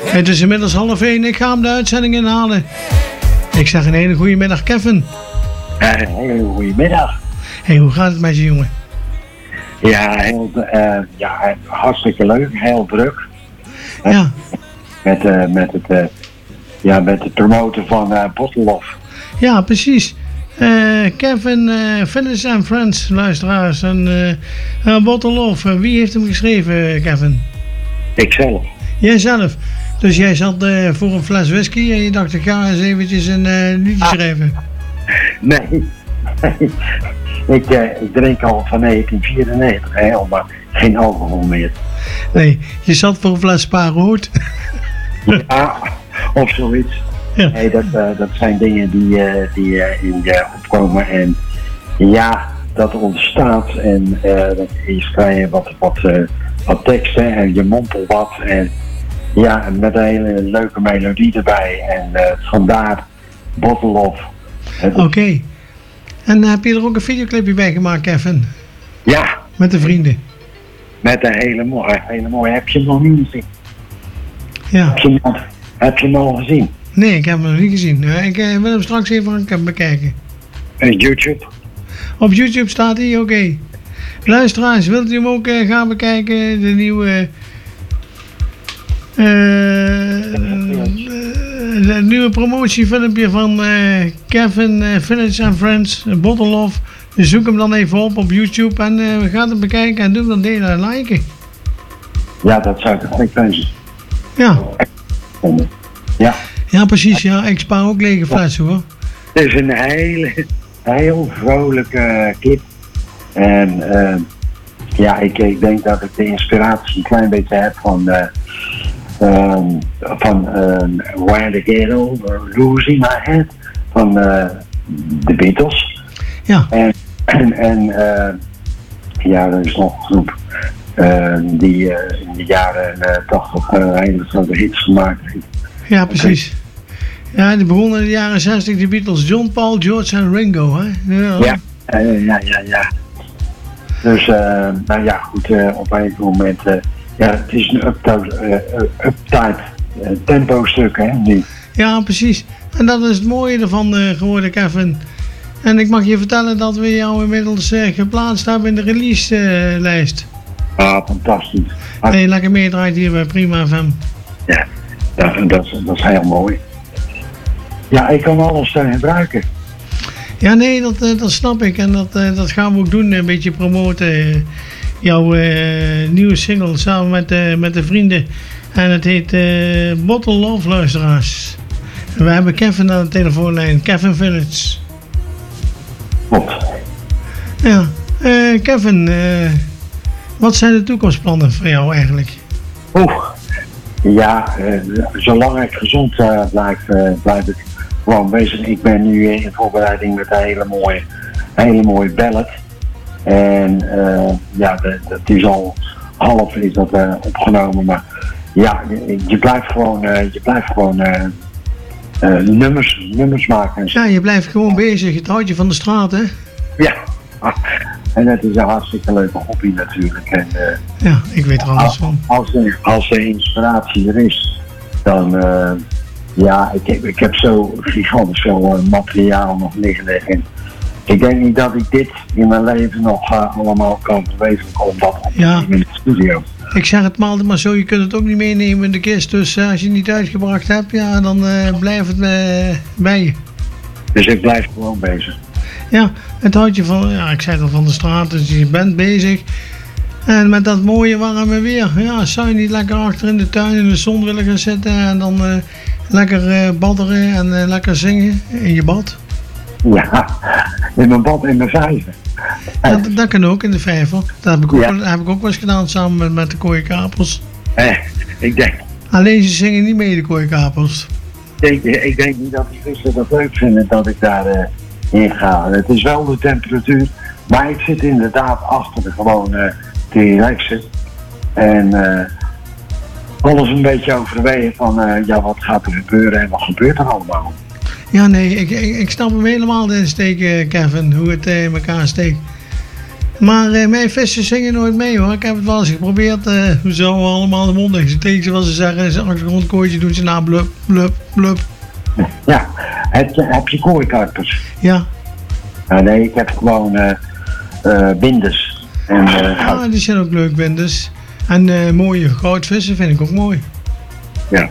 Het is inmiddels 12:30. Ik ga hem de uitzending inhalen. Ik zeg een hele goede middag, Kevin. Een hele goede middag. Hey, hoe gaat het met je, jongen? Ja, hartstikke leuk. Heel druk. Ja. Met het promoten van Bottle Love. Ja, precies. Kevin Phillips and Friends, luisteraars. En Bottle Love. Wie heeft hem geschreven, Kevin? Ikzelf. Jijzelf. Dus jij zat voor een fles whisky en je dacht, ik ga eens eventjes een liedje schrijven. Nee. Ik drink al van 1994 maar geen alcohol meer. Nee, je zat voor een fles Spa-rood. Ja, of zoiets. Ja. Nee, dat zijn dingen die in je opkomen en ja, dat ontstaat en dat je schrijft wat teksten en je mompelt wat en ja, met een hele leuke melodie erbij en vandaar Bottle Love. Oké. En heb je er ook een videoclipje bij gemaakt, Kevin? Ja. Met de vrienden? Met een hele mooie. Heb je hem nog niet gezien? Ja. Heb je hem al gezien? Nee, ik heb hem nog niet gezien. Ik wil hem straks even bekijken. YouTube? Op YouTube staat hij, oké. Luisteraars, wilt u hem ook gaan bekijken? De nieuwe promotiefilmpje van Kevin Phillips and Friends, Bottle Love. Dus zoek hem dan even op YouTube en we gaan hem bekijken en doe hem dan delen en liken. Ja, dat zou ik echt wensen. Ja. Ja. Ja, precies. Ja, ik spaar ook lege flessen, hoor. Het is een heel vrolijke clip. En ik denk dat ik de inspiratie een klein beetje heb van Where the Ghetto, Losing My Head van de Beatles. Ja. En er is nog een groep die in de jaren 80 hele grote hits gemaakt heeft. Ja, precies. Ja, die begonnen in de jaren 60, de Beatles. John, Paul, George en Ringo, hè? Ja. Dus, op een moment... het is een uptight tempo stuk, hè? Nu. Ja, precies. En dat is het mooie ervan geworden, Kevin. En ik mag je vertellen dat we jou inmiddels geplaatst hebben in de release-lijst. Ah, fantastisch. En je lekker meedraait hier bij Prima FM. Ja, dat is heel mooi. Ja, ik kan alles gebruiken. Ja, nee, dat snap ik. En dat gaan we ook doen, een beetje promoten. Jouw nieuwe single samen met de vrienden. En het heet Bottle Love, luisteraars. En we hebben Kevin aan de telefoonlijn. Kevin Phillips. Klopt. Ja, Kevin, wat zijn de toekomstplannen voor jou eigenlijk? Zolang ik gezond blijf ik gewoon bezig. Ik ben nu in voorbereiding met een hele mooie ballad. En dat is al half is dat opgenomen. Maar ja, je blijft gewoon nummers maken. Ja, je blijft gewoon bezig. Het houdt je van de straat, hè? Ja. En het is een hartstikke leuke hobby natuurlijk. En, ja, ik weet er alles van. Als de inspiratie er is, dan... ik heb zo gigantisch veel materiaal nog liggen. En ik denk niet dat ik dit in mijn leven nog allemaal kan verwezenlijken om dat op te nemen in de studio. Ik zeg het maar altijd maar zo, je kunt het ook niet meenemen in de kist. Dus als je het niet uitgebracht hebt, ja, dan blijft het bij je. Dus ik blijf gewoon bezig. Ja, het houdt je van, ja, ik zei al van de straat, dus je bent bezig. En met dat mooie warme weer, ja, zou je niet lekker achter in de tuin in de zon willen gaan zitten en dan lekker badderen en lekker zingen in je bad? Ja, in mijn bad, in mijn vijver. Ja, dat kan ook in de vijver. Dat heb ik ook wel eens gedaan samen met de kooikapers. Ik denk... Alleen ze zingen niet mee, de kooikapers. Ik denk niet dat die vissen dat leuk vinden dat ik daar in ga. Het is wel de temperatuur, maar ik zit inderdaad achter gewoon te relaxen. En alles een beetje overwegen van wat gaat er gebeuren en wat gebeurt er allemaal. Ja, nee, ik snap hem helemaal de insteek, Kevin, hoe het in elkaar steekt. Maar mijn vissen zingen nooit mee hoor. Ik heb het wel eens geprobeerd. Hoe zo allemaal de mond dicht. Tegen ze wel ze zeggen, in zijn achtergrondkooitje doen ze na blub, blub, blub. Ja, heb je kooikarpers? Ja. Nee, ik heb gewoon binders. En, die zijn ook leuk, binders. En mooie goudvissen vind ik ook mooi. Ja.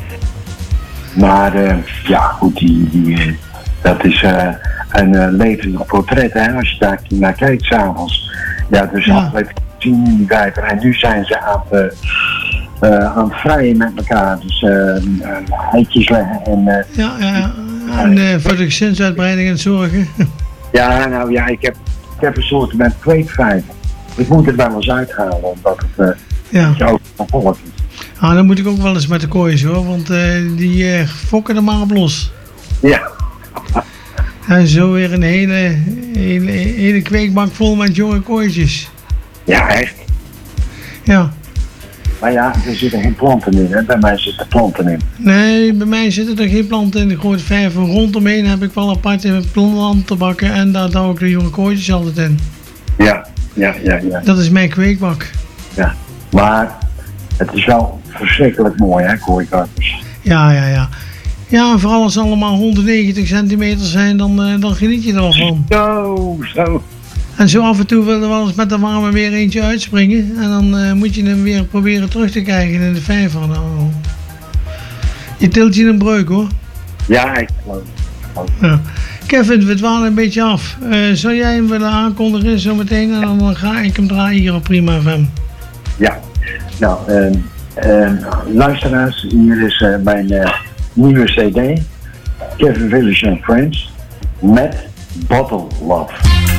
Maar ja, goed, dat is een levendig portret, hè, als je daar naar kijkt s'avonds. Ja, dus altijd zien in die vijver. En nu zijn ze aan het vrijen met elkaar. Dus eitjes leggen en... En voor de gezinsuitbreiding en zorgen. Ja, nou ja, ik heb een soort met kweekvijver. Ik moet het wel eens uithalen, omdat het ook van volk is. Dan moet ik ook wel eens met de kooiers hoor, want die fokken er maar op los. Ja. En zo weer een hele kweekbank vol met jonge kooitjes. Ja, echt. Ja. Maar ja, er zitten geen planten in, hè? Bij mij zitten planten in. Nee, bij mij zitten er geen planten in de grote vijver. Rondomheen heb ik wel aparte plantenbakken en daar hou ik de jonge kooitjes altijd in. Ja. Dat is mijn kweekbak. Ja, maar het is wel verschrikkelijk mooi, hè, kooikarpers. Ja. Ja, vooral als ze allemaal 190 centimeter zijn, dan geniet je er wel van. Zo. En zo af en toe wil er wel eens met de warme weer eentje uitspringen. En dan moet je hem weer proberen terug te krijgen in de vijver. Nou, je tilt je een breuk hoor. Ja, ik geloof het. Ja. Kevin, we dwalen een beetje af. Zou jij hem willen aankondigen zometeen? En dan ga ik hem draaien hier op Prima FM. Ja, nou, luisteraars, hier is mijn nieuwe CD. Kevin Village and Friends met Bottle Love.